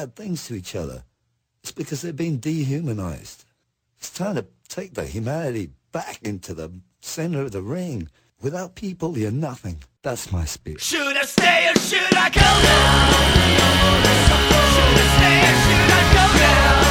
bad things to each other. It's because they've been dehumanized. It's time to take the humanity back into the center of the ring. Without people, you're nothing. That's my spirit. Should I stay or should I go now? Should I stay or should I go now?